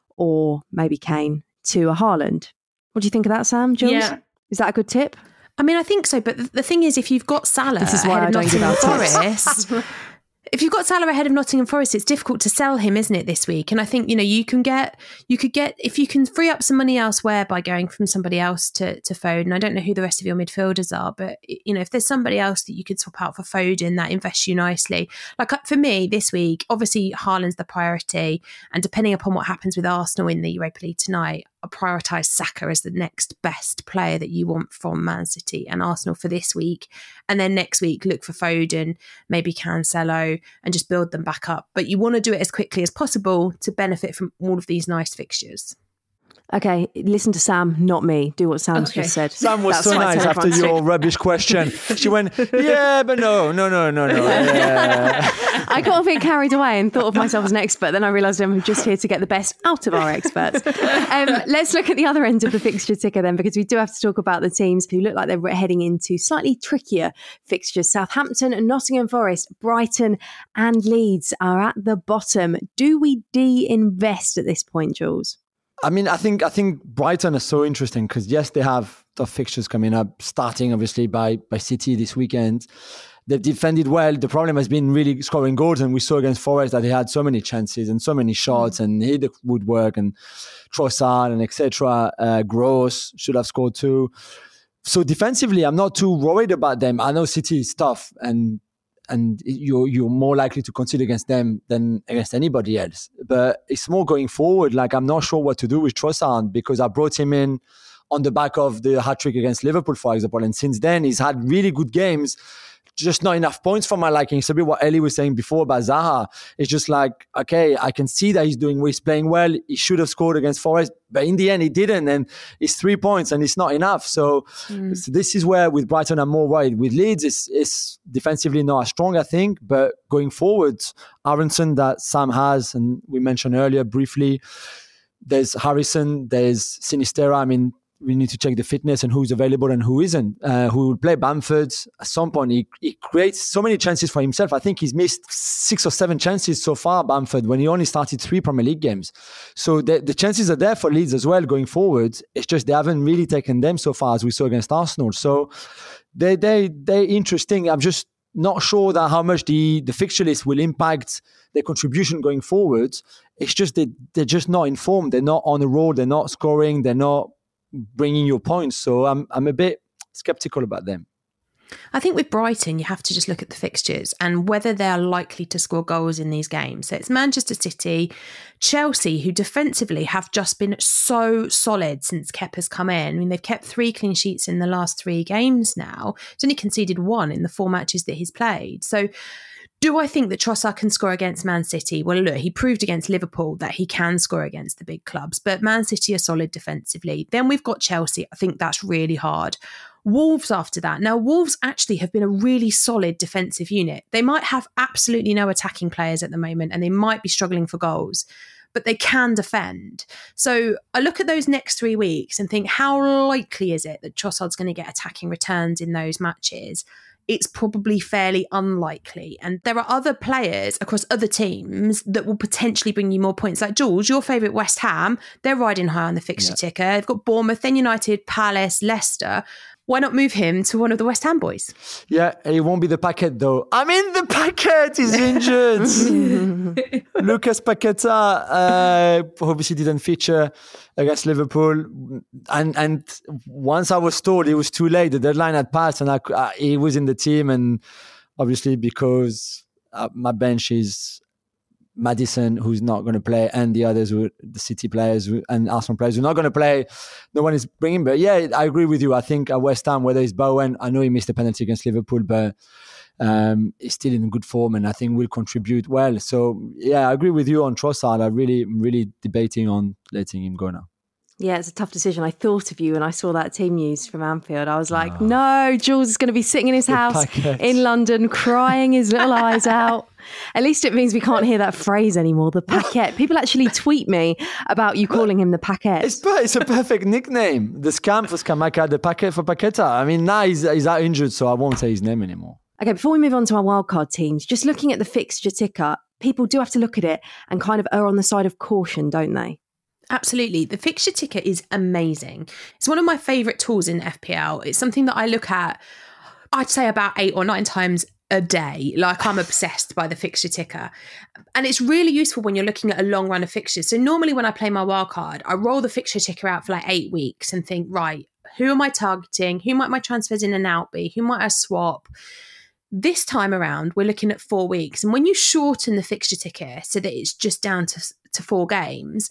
or maybe Kane to a Haaland. What do you think of that, Sam? Jules? Yeah. Is that a good tip? I mean, I think so, but the thing is, if you've got Salah this is why ahead I of don't Nottingham tips. Forest, if you've got Salah ahead of Nottingham Forest, it's difficult to sell him, isn't it, this week? And I think, you know, you can get, you could get, if you can free up some money elsewhere by going from somebody else to, to Foden. I don't know who the rest of your midfielders are, but, you know, if there's somebody else that you could swap out for Foden, that invests you nicely. Like for me this week, obviously Haaland's the priority. And depending upon what happens with Arsenal in the Europa League tonight, I prioritise Saka as the next best player that you want from Man City and Arsenal for this week. And then next week, look for Foden, maybe Cancelo, and just build them back up. But you want to do it as quickly as possible to benefit from all of these nice fixtures. Okay, listen to Sam, not me. Do what Sam's Okay. just said. Sam was That's so what I nice tell after everyone. your rubbish question. She went, yeah, but no, no, no, no, no. Yeah. I got a bit carried away and thought of myself as an expert. Then I realised I'm just here to get the best out of our experts. Um, let's look at the other end of the fixture ticker then, because we do have to talk about the teams who look like they're heading into slightly trickier fixtures. Southampton, Nottingham Forest, Brighton and Leeds are at the bottom. Do we de-invest at this point, Jules? I mean, I think I think Brighton is so interesting because yes, they have tough fixtures coming up, starting obviously by by City this weekend. They've defended well. The problem has been really scoring goals, and we saw against Forest that they had so many chances and so many shots, mm. and hit the woodwork, and Trossard and et cetera. Uh, Gross should have scored too. So defensively, I'm not too worried about them. I know City is tough, and and you're you're more likely to concede against them than against anybody else. But it's more going forward. Like, I'm not sure what to do with Trossard because I brought him in on the back of the hat-trick against Liverpool, for example. And since then, he's had really good games, just not enough points for my liking. It's a bit what Ellie was saying before about Zaha. It's just like, okay, I can see that he's doing, he's playing well. He should have scored against Forest, but in the end, he didn't. And it's three points and it's not enough. So, mm. so this is where with Brighton, I'm more worried. With Leeds, it's, it's defensively not as strong, I think. But going forward, Aronson that Sam has, and we mentioned earlier briefly, there's Harrison, there's Sinistera. I mean, we need to check the fitness and who's available and who isn't. Uh, who will play Bamford at some point. He, he creates so many chances for himself. I think he's missed six or seven chances so far, Bamford, when he only started three Premier League games. So the, the chances are there for Leeds as well going forward. It's just they haven't really taken them so far as we saw against Arsenal. So they they they're interesting. I'm just not sure that how much the, the fixture list will impact their contribution going forward. It's just they, they're just not informed. They're not on the road. They're not scoring. They're not bringing your points. So I'm I'm a bit skeptical about them. I think with Brighton, you have to just look at the fixtures and whether they are likely to score goals in these games. So it's Manchester City, Chelsea, who defensively have just been so solid since Kepa's come in. I mean, they've kept three clean sheets in the last three games now. He's only conceded one in the four matches that he's played. So do I think that Trossard can score against Man City? Well, look, he proved against Liverpool that he can score against the big clubs, but Man City are solid defensively. Then we've got Chelsea. I think that's really hard. Wolves after that. Now, Wolves actually have been a really solid defensive unit. They might have absolutely no attacking players at the moment, and they might be struggling for goals, but they can defend. So I look at those next three weeks and think, how likely is it that Trossard's going to get attacking returns in those matches? It's probably fairly unlikely. And there are other players across other teams that will potentially bring you more points. Like Jules, your favourite West Ham, they're riding high on the fixture yeah. ticker. They've got Bournemouth, then United, Palace, Leicester. Why not move him to one of the West Ham boys? Yeah, it won't be the Paquet though. I mean, the Paquet is injured. Lucas Paqueta uh, obviously didn't feature against Liverpool. And and once I was told it was too late, the deadline had passed and I, I, he was in the team. And obviously because uh, my bench is Maddison, who's not going to play, and the others, who, the City players who, and Arsenal players, who are not going to play. No one is bringing. But yeah, I agree with you. I think at West Ham, whether it's Bowen, I know he missed a penalty against Liverpool, but um, he's still in good form, and I think will contribute well. So yeah, I agree with you on Trossard. I really, really debating on letting him go now. Yeah, it's a tough decision. I thought of you when I saw that team news from Anfield. I was like, oh. no, Jules is going to be sitting in his the house Paquet. in London, crying his little eyes out. At least it means we can't hear that phrase anymore, the Paquet. People actually tweet me about you calling him the Paquet. It's, it's a perfect nickname. The scam for Scamacca, the Paquet for Paqueta. I mean, now he's, he's out injured, so I won't say his name anymore. Okay, before we move on to our wildcard teams, just looking at the fixture ticker, people do have to look at it and kind of err on the side of caution, don't they? Absolutely. The fixture ticker is amazing. It's one of my favourite tools in F P L. It's something that I look at, I'd say about eight or nine times a day. Like, I'm obsessed by the fixture ticker. And it's really useful when you're looking at a long run of fixtures. So normally when I play my wildcard, I roll the fixture ticker out for like eight weeks and think, right, who am I targeting? Who might my transfers in and out be? Who might I swap? This time around, we're looking at four weeks. And when you shorten the fixture ticker so that it's just down to, to four games,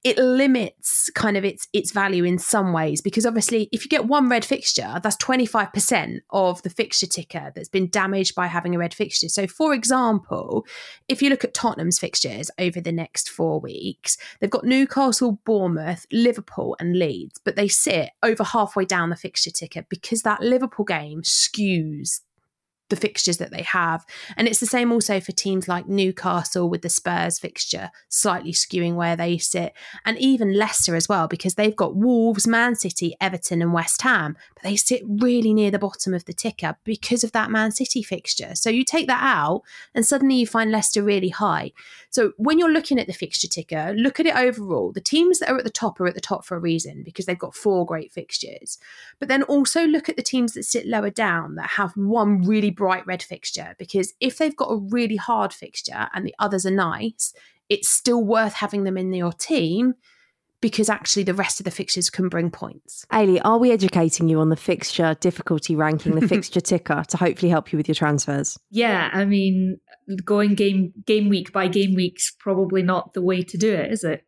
it limits kind of its its value in some ways, because obviously if you get one red fixture, that's twenty-five percent of the fixture ticker that's been damaged by having a red fixture. So for example, if you look at Tottenham's fixtures over the next four weeks, they've got Newcastle, Bournemouth, Liverpool and Leeds, but they sit over halfway down the fixture ticker because that Liverpool game skews the fixtures that they have. And it's the same also for teams like Newcastle with the Spurs fixture slightly skewing where they sit, and even Leicester as well, because they've got Wolves, Man City, Everton and West Ham, but they sit really near the bottom of the ticker because of that Man City fixture. So you take that out and suddenly you find Leicester really high. So when you're looking at the fixture ticker, look at it overall. The teams that are at the top are at the top for a reason, because they've got four great fixtures. But then also look at the teams that sit lower down that have one really bright red fixture, because if they've got a really hard fixture and the others are nice, it's still worth having them in your team, because actually the rest of the fixtures can bring points. Ailey, are we educating you on the fixture difficulty ranking, the fixture ticker, to hopefully help you with your transfers? Yeah, I mean, going game game week by game week's probably not the way to do it, is it?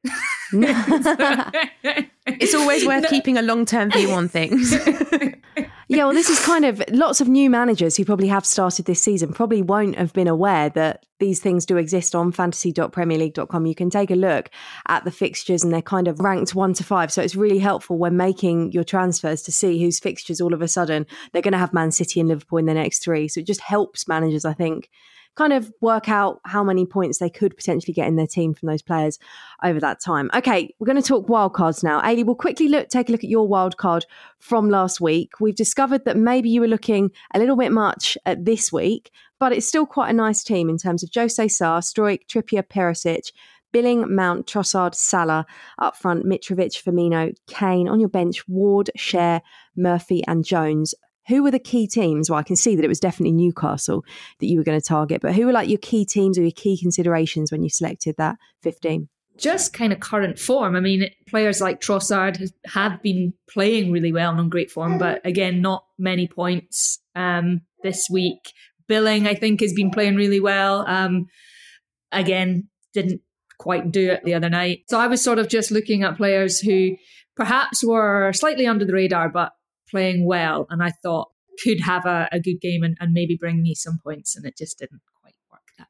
It's always worth no. keeping a long-term view on things. Yeah, well, this is kind of lots of new managers who probably have started this season probably won't have been aware that these things do exist on fantasy dot premier league dot com. You can take a look at the fixtures and they're kind of ranked one to five. So it's really helpful when making your transfers to see whose fixtures all of a sudden they're going to have Man City and Liverpool in the next three. So it just helps managers, I think, kind of work out how many points they could potentially get in their team from those players over that time. Okay, we're going to talk wildcards now. Ailey, we'll quickly look, take a look at your wildcard from last week. We've discovered that maybe you were looking a little bit much at this week, but it's still quite a nice team in terms of Jose Sarr, Struijk, Trippier, Perisic, Billing, Mount, Trossard, Salah, up front, Mitrovic, Firmino, Kane, on your bench, Ward, Schär, Murphy and Jones. Who were the key teams? Well, I can see that it was definitely Newcastle that you were going to target, but who were like your key teams or your key considerations when you selected that fifteen? Just kind of current form. I mean, players like Trossard have been playing really well and on great form, but again, not many points um, this week. Billing, I think, has been playing really well. Um, again, didn't quite do it the other night. So I was sort of just looking at players who perhaps were slightly under the radar, but playing well, and I thought could have a, a good game and, and maybe bring me some points, and it just didn't quite work that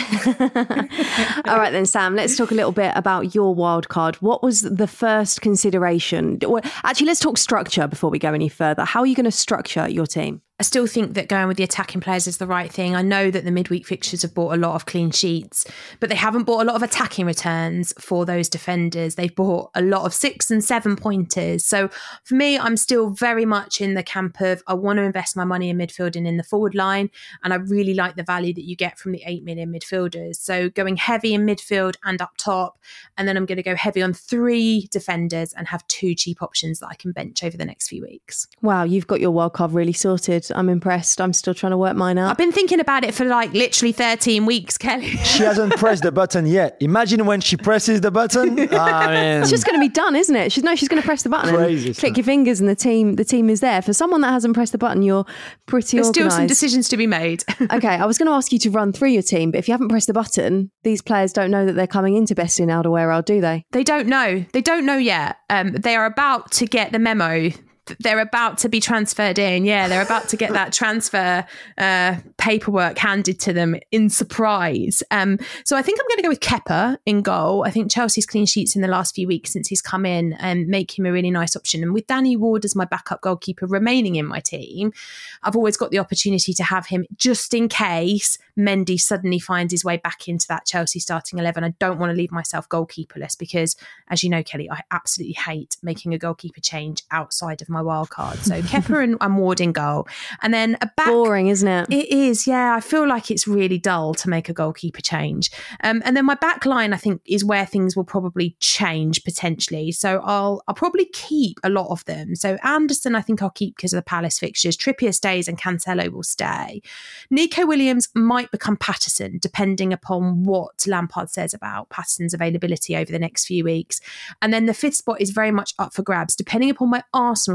way. All right then, Sam, let's talk a little bit about your wild card. What was the first consideration? Well, actually, let's talk structure before we go any further. How are you going to structure your team? I still think that going with the attacking players is the right thing. I know that the midweek fixtures have bought a lot of clean sheets, but they haven't bought a lot of attacking returns for those defenders. They've bought a lot of six and seven pointers. So for me, I'm still very much in the camp of I want to invest my money in midfield and in the forward line. And I really like the value that you get from the eight million midfielders. So going heavy in midfield and up top. And then I'm going to go heavy on three defenders and have two cheap options that I can bench over the next few weeks. Wow, you've got your wild card really sorted. I'm impressed. I'm still trying to work mine out. I've been thinking about it for like literally thirteen weeks, Kelly. She hasn't pressed the button yet. Imagine when she presses the button. I mean, it's just going to be done, isn't it? She's no, she's going to press the button. Crazy and stuff. click your fingers, and the team, the team is there. For someone that hasn't pressed the button, you're pretty There's organised. still some decisions to be made. Okay, I was going to ask you to run through your team, but if you haven't pressed the button, these players don't know that they're coming into Best in Alderweireld, do they? They don't know. They don't know yet. Um, they are about to get the memo. They're about to be transferred in. Yeah, they're about to get that transfer uh, paperwork handed to them in surprise. Um, so I think I'm going to go with Kepa in goal. I think Chelsea's clean sheets in the last few weeks since he's come in and make him a really nice option. And with Danny Ward as my backup goalkeeper remaining in my team, I've always got the opportunity to have him just in case Mendy suddenly finds his way back into that Chelsea starting eleven. I don't want to leave myself goalkeeperless because, as you know, Kelly, I absolutely hate making a goalkeeper change outside of my wild card. So Kepa and, and Ward in goal. And then a back... Boring, isn't it? It is, yeah. I feel like it's really dull to make a goalkeeper change. Um, and then my back line, I think, is where things will probably change potentially. So I'll I'll probably keep a lot of them. So Anderson, I think I'll keep because of the Palace fixtures. Trippier stays and Cancelo will stay. Nico Williams might become Patterson, depending upon what Lampard says about Patterson's availability over the next few weeks. And then the fifth spot is very much up for grabs, depending upon where Arsenal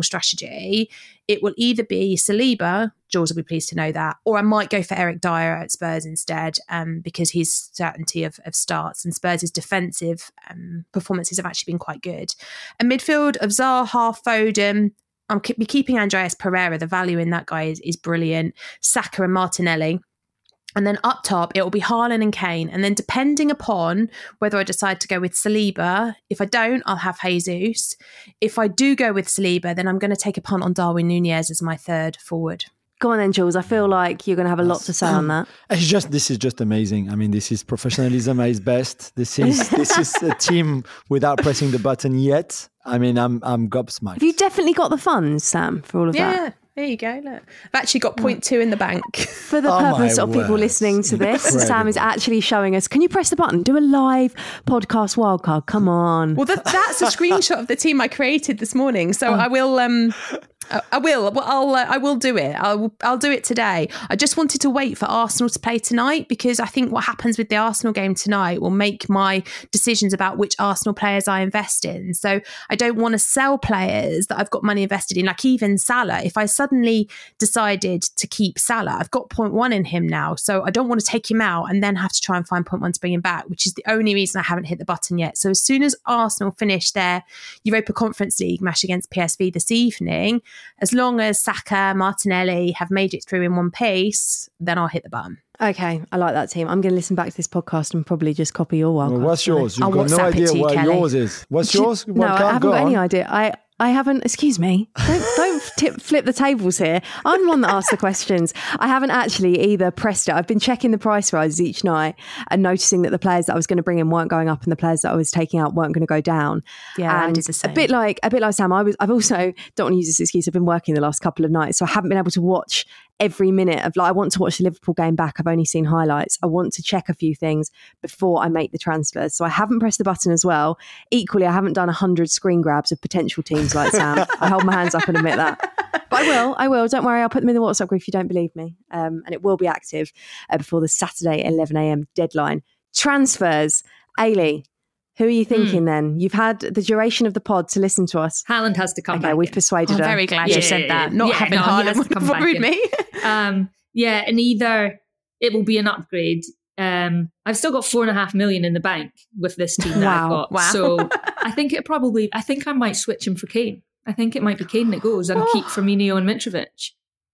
strategy, it will either be Saliba, Jules will be pleased to know that, or I might go for Eric Dyer at Spurs instead, um, because his certainty of, of starts and Spurs' defensive um, performances have actually been quite good. A midfield of Zaha, Foden, I'll be keeping Andreas Pereira. The value in that guy is, is brilliant. Saka and Martinelli. And then up top, it will be Haaland and Kane. And then depending upon whether I decide to go with Saliba, if I don't, I'll have Jesus. If I do go with Saliba, then I'm going to take a punt on Darwin Nunez as my third forward. Go on then, Jules. I feel like you're going to have a lot to say on that. It's just this is just amazing. I mean, this is professionalism at its best. This is this is a team without pressing the button yet. I mean, I'm I'm gobsmacked. Have you definitely got the funds, Sam, for all of yeah, that? Yeah, there you go. Look, I've actually got point two in the bank. For the Oh purpose my of people word. listening to this, Incredible. Sam is actually showing us. Can you press the button? Do a live podcast wildcard. Come on. Well, that, that's a screenshot of the team I created this morning. So I will. Um, I, I will. Well, I'll. Uh, I will do it. I'll. I'll do it today. I just wanted to wait for Arsenal to play tonight because I think what happens with the Arsenal game tonight will make my decisions about which Arsenal players I invest in. So I don't want to sell players that I've got money invested in, like even Salah. If I suddenly decided to keep Salah, I've got point one in him now, so I don't want to take him out and then have to try and find point one to bring him back, which is the only reason I haven't hit the button yet. So as soon as Arsenal finish their Europa Conference League match against P S V this evening, as long as Saka, Martinelli have made it through in one piece, then I'll hit the button. Okay, I like that team. I'm going to listen back to this podcast and probably just copy your wildcard. Well, what's yours? You've I'll got no WhatsApp it idea to you, what Kelly. yours is. What's yours? No, Well, I can't haven't go got any on. idea. I, I haven't, excuse me, don't, don't tip, flip the tables here. I'm the one that asks the questions. I haven't actually either pressed it. I've been checking the price rises each night and noticing that the players that I was going to bring in weren't going up and the players that I was taking out weren't going to go down. Yeah, I and did the same. A bit like, a bit like Sam, I was, I've also, don't want to use this excuse, I've been working the last couple of nights, so I haven't been able to watch every minute of, like, I want to watch the Liverpool game back. I've only seen highlights. I want to check a few things before I make the transfers. So I haven't pressed the button as well. Equally, I haven't done a hundred screen grabs of potential teams like Sam. I hold my hands up and admit that. But I will, I will. Don't worry. I'll put them in the WhatsApp group if you don't believe me. Um, and it will be active uh, before the Saturday eleven a.m. deadline. Transfers. Ailey, who are you thinking mm. then? You've had the duration of the pod to listen to us. Haaland has to come okay, back. Okay, we've in. persuaded I'm her. very glad yeah, you said that. Not yeah, having no, he Haaland has to would come have back worried in. me. Um, yeah, and either it will be an upgrade. Um, I've still got four and a half million in the bank with this team that Wow. I've got. Wow. So I think it probably, I think I might switch him for Kane. I think it might be Kane that goes and Oh. keep Firmino and Mitrovic.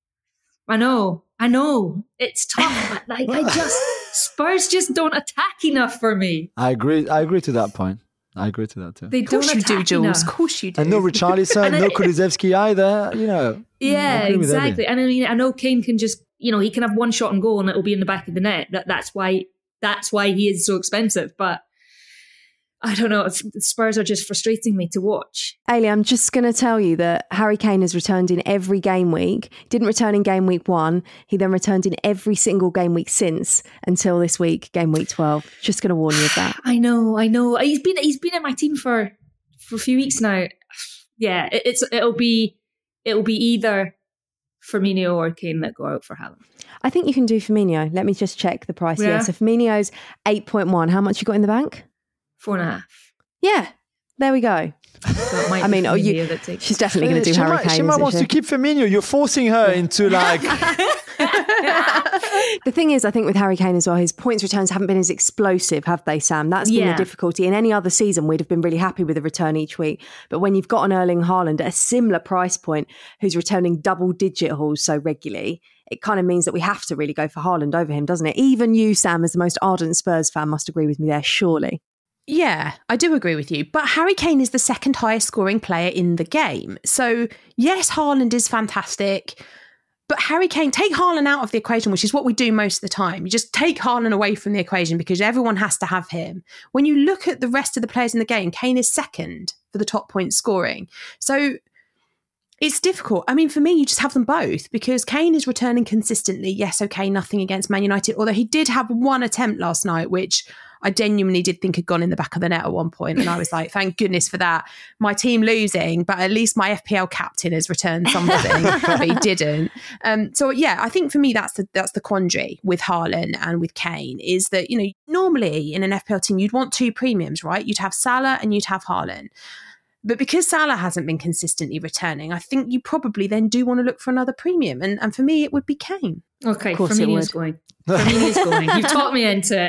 I know, I know. It's tough. But like, I just, Spurs just don't attack enough for me. I agree. I agree to that point. I agree to that too. They Of course don't you do, attack Jules. enough. Of course you do. And no Richarlison, And no I- Kulusevski either. You know. Yeah, I agree with Ellie. exactly. And I mean, I know Kane can just, you know, he can have one shot and goal and it'll be in the back of the net. That that's why that's why he is so expensive. But I don't know, if Spurs are just frustrating me to watch. Ailey, I'm just going to tell you that Harry Kane has returned in every game week. Didn't return in game week one. He then returned in every single game week since until this week, game week twelve. Just going to warn you of that. I know, I know. He's been he's been in my team for for a few weeks now. Yeah, it, it's it'll be it'll be either Firmino or Kane that go out for Haaland. I think you can do Firmino. Let me just check the price. Yeah, Yeah. so Firmino's eight point one. How much you got in the bank? Four and a half. Yeah, there we go. So it might I be mean, oh, you, Firmino that takes- she's definitely going to do she Harry might, Kane. She might isn't wants she? to keep Firmino. You're forcing her into like. The thing is, I think with Harry Kane as well, his points returns haven't been as explosive, have they, Sam? That's been Yeah. the difficulty. In any other season, we'd have been really happy with a return each week. But when you've got an Erling Haaland at a similar price point who's returning double-digit hauls so regularly, it kind of means that we have to really go for Haaland over him, doesn't it? Even you, Sam, as the most ardent Spurs fan, must agree with me there, surely. Yeah, I do agree with you. But Harry Kane is the second highest scoring player in the game. So, yes, Haaland is fantastic. But Harry Kane, take Haaland out of the equation, which is what we do most of the time. You just take Haaland away from the equation because everyone has to have him. When you look at the rest of the players in the game, Kane is second for the top point scoring. So it's difficult. I mean, for me, you just have them both because Kane is returning consistently. Yes, okay, nothing against Man United, although he did have one attempt last night, which I genuinely did think had gone in the back of the net at one point. And I was like, thank goodness for that. My team losing, but at least my F P L captain has returned something, but he didn't. Um, so yeah, I think for me, that's the that's the quandary with Haaland and with Kane is that, you know, normally in an F P L team, you'd want two premiums, right? You'd have Salah and you'd have Haaland. But because Salah hasn't been consistently returning, I think you probably then do want to look for another premium. And, and for me, it would be Kane. Okay, Firmino's going. Firmino's going. You've talked me into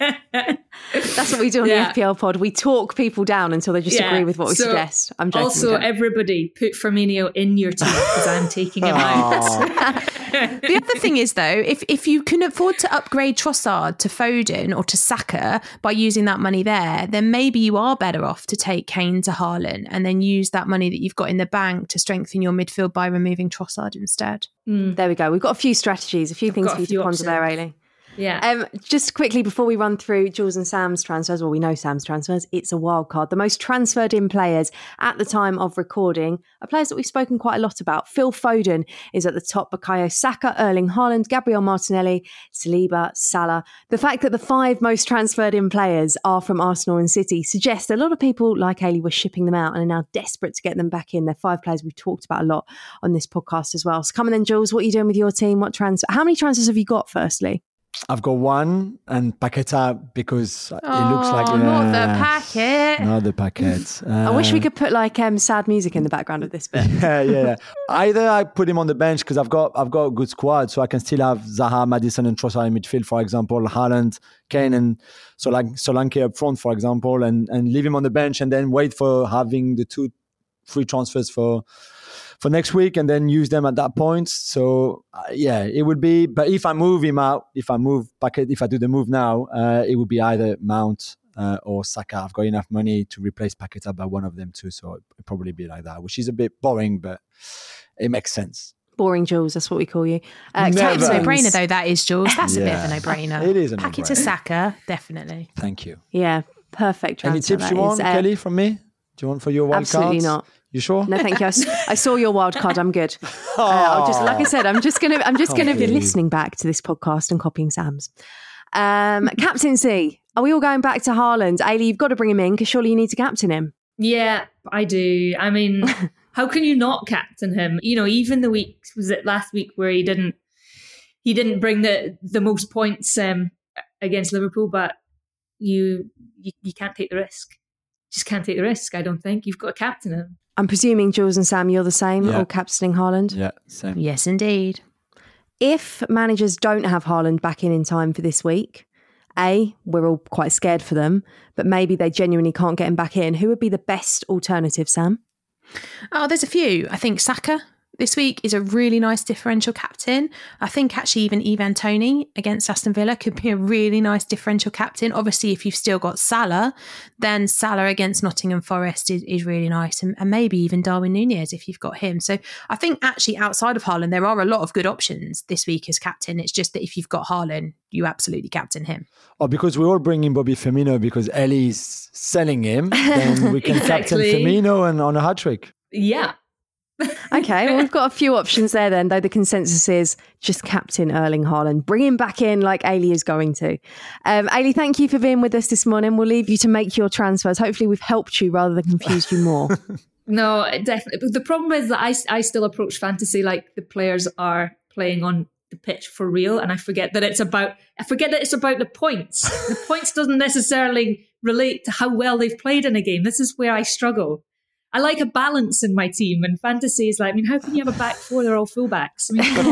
it. That's what we do on yeah. the F P L pod. We talk people down until they just yeah. agree with what we so suggest. I'm joking. Also, everybody put Firmino in your team because I'm taking him out. The other thing is, though, if, if you can afford to upgrade Trossard to Foden or to Saka by using that money there, then maybe you are better off to take Kane to Haaland and then use that money that you've got in the bank to strengthen your midfield by removing Trossard instead. Mm. There we go. We've got a few strategies, a few I've things for you to ponder options. there, Ailey. Yeah. Um, just quickly before we run through Jules and Sam's transfers, well, we know Sam's transfers, it's a wild card. The most transferred in players at the time of recording are players that we've spoken quite a lot about. Phil Foden is at the top, Bukayo Saka, Erling Haaland, Gabriel Martinelli, Saliba, Salah. The fact that the five most transferred in players are from Arsenal and City suggests a lot of people like Ailey were shipping them out and are now desperate to get them back in. They're five players we've talked about a lot on this podcast as well. So come on then, Jules, what are you doing with your team? What transfer? How many transfers have you got, firstly? I've got one and Paqueta because oh, it looks like... Uh, not the packet. Not the packet. Uh, I wish we could put like um, sad music in the background of this bit. yeah, yeah, yeah. Either I put him on the bench because I've got I've got a good squad, so I can still have Zaha, Maddison and Trossard in midfield, for example, Haaland, Kane and Solanke, Solanke up front, for example, and, and leave him on the bench and then wait for having the two free transfers for... for next week and then use them at that point. So uh, yeah, it would be, but if I move him out, if I move Paquet, if I do the move now, uh, it would be either Mount uh, or Saka. I've got enough money to replace Paqueta by one of them too. So it'd probably be like that, which is a bit boring, but it makes sense. Boring, Jules, that's what we call you. Uh, It's a no-brainer though, that is, Jules. That's yeah. a bit of a no-brainer. It is a Paquet no-brainer. to Saka, definitely. Thank you. Yeah, perfect transfer. Any tips you want, uh, Kelly, from me? Do you want for your wild absolutely cards? Not. You sure? No, thank you. I, I saw your wild card. I'm good. Uh, I'll just, like I said, I'm just gonna, I'm just gonna be listening back to this podcast and copying Sam's. Um, captaincy. Are we all going back to Haaland? Ailey, you've got to bring him in because surely you need to captain him. Yeah, I do. I mean, how can you not captain him? You know, even the week was it last week where he didn't, he didn't bring the the most points um, against Liverpool, but you, you you can't take the risk. Just can't take the risk. I don't think you've got to captain him. I'm presuming Jules and Sam, you're the same, yeah. all captaining Haaland? Yeah, same. Yes, indeed. If managers don't have Haaland back in in time for this week, A, we're all quite scared for them, but maybe they genuinely can't get him back in. Who would be the best alternative, Sam? Oh, there's a few. I think Saka this week is a really nice differential captain. I think actually even Ivan Toney against Aston Villa could be a really nice differential captain. Obviously, if you've still got Salah, then Salah against Nottingham Forest is, is really nice. And, and maybe even Darwin Nunez if you've got him. So I think actually outside of Haaland, there are a lot of good options this week as captain. It's just that if you've got Haaland, you absolutely captain him. Oh, because we're all bringing Bobby Firmino because Ellie's selling him, then we can exactly. captain Firmino and on a hat-trick. Yeah. Okay, well, we've got a few options there then, though the consensus is just captain Erling Haaland. Bring him back in like Ailey is going to. Um, Ailey, thank you for being with us this morning. We'll leave you to make your transfers. Hopefully we've helped you rather than confused you more. No, definitely. But the problem is that I, I still approach fantasy like the players are playing on the pitch for real, and I forget that it's about I forget that it's about the points. The points doesn't necessarily relate to how well they've played in a game. This is where I struggle. I like a balance in my team, and fantasy is like, I mean, how can you have a back four? They're all fullbacks. I mean, come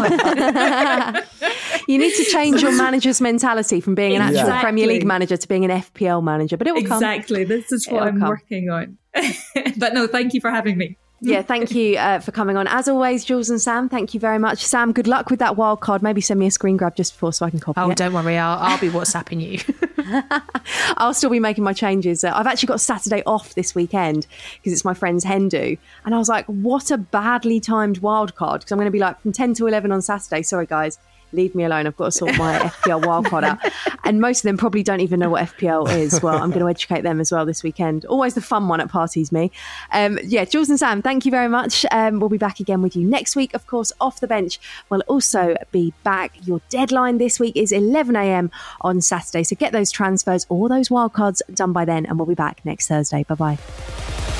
on. You need to change your manager's mentality from being an actual exactly. Premier League manager to being an F P L manager, but it will come. Exactly. This is what It'll I'm come. working on. But no, thank you for having me. Yeah, thank you uh, for coming on. As always, Jules and Sam, thank you very much. Sam, good luck with that wild card. Maybe send me a screen grab just before so I can copy oh, it. Oh, don't worry. I'll, I'll be WhatsApping you. I'll still be making my changes. Uh, I've actually got Saturday off this weekend because it's my friend's hen do. And I was like, what a badly timed wild card. Because I'm going to be like from ten to eleven on Saturday. Sorry, guys. Leave me alone. I've got to sort my F P L wildcard out. And most of them probably don't even know what F P L is. Well, I'm going to educate them as well this weekend. Always the fun one at parties, me. Um, yeah, Jules and Sam, thank you very much. Um, we'll be back again with you next week. Of course, Off the Bench will also be back. Your deadline this week is eleven a.m. on Saturday. So get those transfers or those wildcards done by then. And we'll be back next Thursday. Bye-bye.